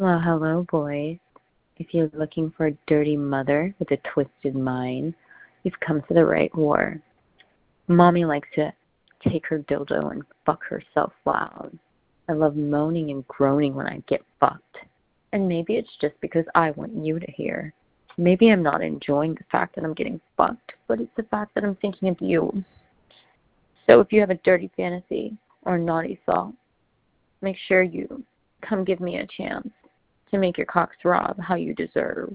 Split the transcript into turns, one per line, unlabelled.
Well, hello, boys. If you're looking for a dirty mother with a twisted mind, you've come to the right war. Mommy likes to take her dildo and fuck herself loud. I love moaning and groaning when I get fucked. And maybe it's just because I want you to hear. Maybe I'm not enjoying the fact that I'm getting fucked, but it's the fact that I'm thinking of you. So if you have a dirty fantasy or a naughty thought, make sure you come give me a chance to make your cock throb how you deserve.